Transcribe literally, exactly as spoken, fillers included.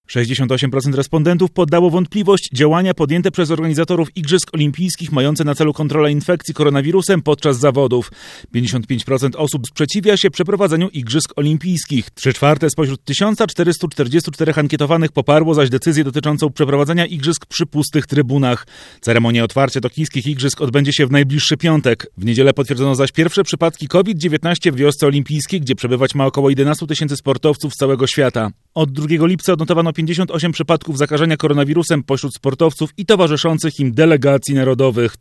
sześćdziesiąt osiem procent respondentów poddało wątpliwość działania podjęte przez organizatorów Igrzysk Olimpijskich mające na celu kontrolę infekcji koronawirusem podczas zawodów. pięćdziesiąt pięć procent osób sprzeciwia się przeprowadzeniu Igrzysk Olimpijskich. Trzy czwarte spośród tysiąc czterysta czterdzieści cztery ankietowanych poparło zaś decyzję dotyczącą przeprowadzenia Igrzysk przy pustych trybunach. Ceremonia otwarcia tokiskich Igrzysk odbędzie się w najbliższy piątek. W niedzielę potwierdzono zaś pierwsze przypadki COVID dziewiętnaście w wiosce olimpijskiej, gdzie przebywać ma około jedenaście tysięcy sportowców z całego świata. Od drugiego lipca odnotowano pięćdziesiąt osiem przypadków zakażenia koronawirusem pośród sportowców i towarzyszących im delegacji narodowych.